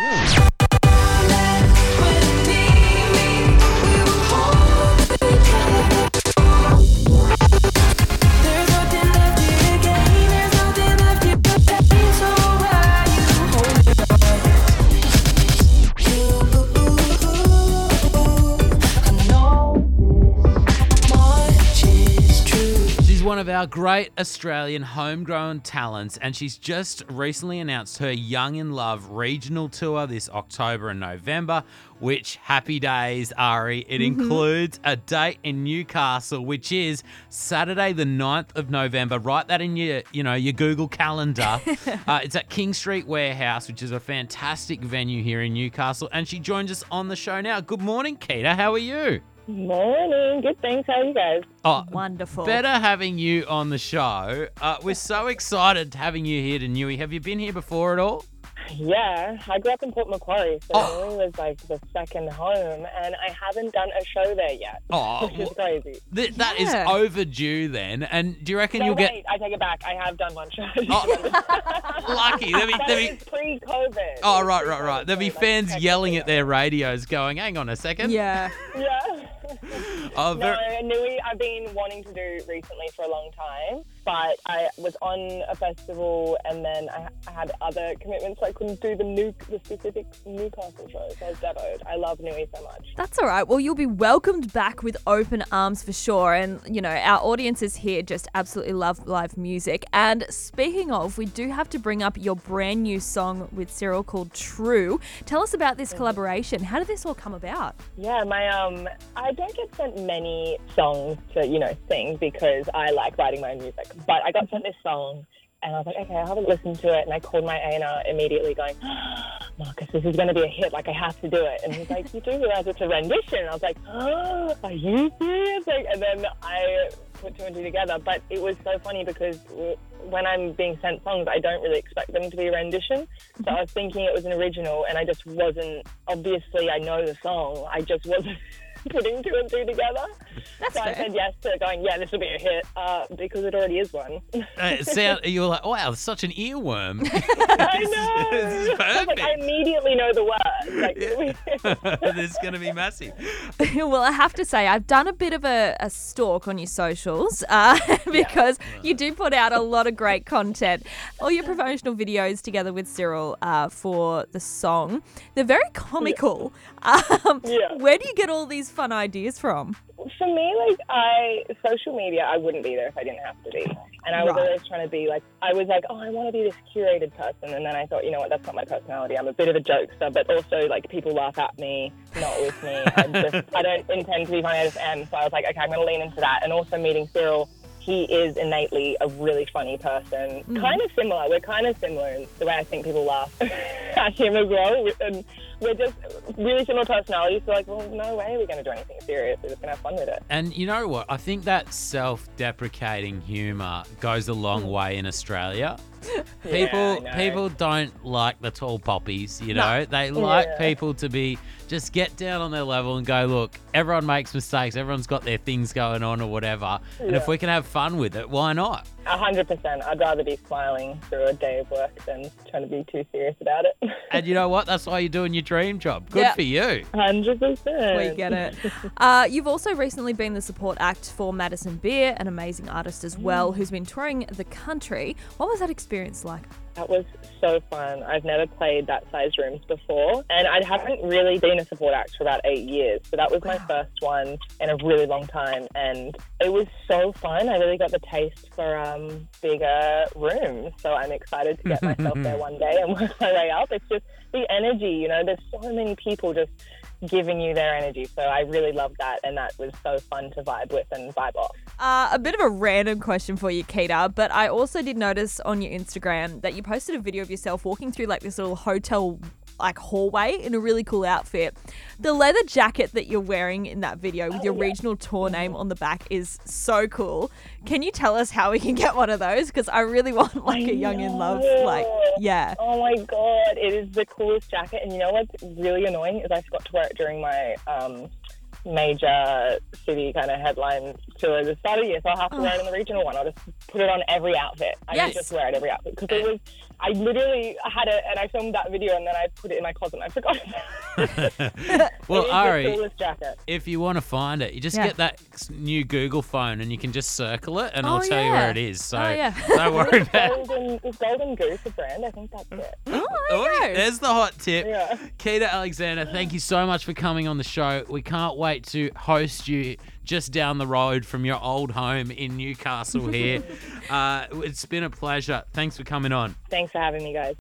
One of our great Australian homegrown talents, and she's just recently announced her Young in Love regional tour this October and November, which, happy days, Ari, it includes a date in Newcastle, which is Saturday the 9th of November. Write that in your Google calendar. It's at King Street Warehouse, which is a fantastic venue here in Newcastle, and she joins us on the show now. Good morning, Keita. How are you? Morning. Good, thanks. How are you guys? Oh, wonderful. Better having you on the show. We're so excited having you here to Newey. Have you been here before at all? Yeah, I grew up in Port Macquarie, so Newey was like the second home, and I haven't done a show there yet, which is crazy. That is overdue then, and do you reckon you'll get... I take it back. I have done one show. Lucky. That is pre-COVID. Oh, right. There'll be fans yelling at their radios going, hang on a second. Yeah. Newey I've been wanting to do recently for a long time, but I was on a festival and then I had other commitments, so I couldn't do the specific Newcastle show, so I was devoed. I love Newey so much. That's all right. Well, you'll be welcomed back with open arms for sure. And, our audiences here just absolutely love live music. And speaking of, we do have to bring up your brand new song with Cyril called True. Tell us about this collaboration. How did this all come about? Yeah, I don't get sent many songs to, sing because I like writing my own music. But I got sent this song and I was like, okay, I'll have a listen to it. And I called my A&R immediately going, Marcus, this is going to be a hit. Like, I have to do it. And he's like, you do realize it's a rendition? And I was like, are you serious? And then I put two and two together. But it was so funny because when I'm being sent songs, I don't really expect them to be a rendition. So I was thinking it was an original and I just wasn't, obviously I know the song, I just wasn't putting two and two together. That's fair. I said yes to going, this will be a hit, because it already is one. You're like, wow, such an earworm. I know. This is perfect. I immediately know the words. This is going to be massive. Well, I have to say, I've done a bit of a stalk on your socials because you do put out a lot of great content. All your promotional videos together with Cyril for the song, they're very comical. Where do you get all these fun ideas from? For me, social media, I wouldn't be there if I didn't have to be. And I was always trying to be I want to be this curated person. And then I thought, you know what, that's not my personality. I'm a bit of a jokester, but also people laugh at me, not with me. I don't intend to be funny, I just am. So I was like, okay, I'm going to lean into that. And also meeting Cyril, he is innately a really funny person. Kind of similar. We're kind of similar in the way I think people laugh at him as well. And we're just really similar personalities. So no way are we going to do anything serious. We're just going to have fun with it. And you know what? I think that self-deprecating humour goes a long way in Australia. People don't like the tall poppies, No. They like people to just get down on their level and go, look, everyone makes mistakes. Everyone's got their things going on or whatever. And if we can have fun with it, why not? 100%. I'd rather be smiling through a day of work than trying to be too serious about it. And you know what? That's why you're doing your dream job. Good for you. 100%. We get it. You've also recently been the support act for Madison Beer, an amazing artist as well, who's been touring the country. What was that experience like? That was so fun. I've never played that size rooms before, and I haven't really been a support act for about 8 years. So that was my first one in a really long time, and it was so fun. I really got the taste for bigger rooms. So I'm excited to get myself there one day and work my way up. It's just the energy, there's so many people just giving you their energy. So I really loved that, and that was so fun to vibe with and vibe off. A bit of a random question for you, Keita, but I also did notice on your Instagram that you posted a video of yourself walking through this little hotel hallway in a really cool outfit. The leather jacket that you're wearing in that video with your regional tour name on the back is so cool. Can you tell us how we can get one of those? Because I really want a Young in Love. Oh my God, it is the coolest jacket. And you know what's really annoying is I forgot to wear it during my major city kind of headline tour at the start of the year, so I'll have to wear it in the regional one. I'll just put it on every outfit. I can just wear it every outfit because I literally had it, and I filmed that video, and then I put it in my closet, and I forgot. Well, It is the Ari, coolest jacket. if you want to find it, you just Yeah. get that new Google phone and you can just circle it and I'll Oh, tell you yeah. where it is. So Oh, yeah. don't worry about it. Is Golden Goose a brand? I think that's it. Oh, Oh, I know. there's the hot tip. Yeah. Keita Alexander, thank you so much for coming on the show. We can't wait to host you just down the road from your old home in Newcastle here. It's been a pleasure. Thanks for coming on. Thanks for having me, guys.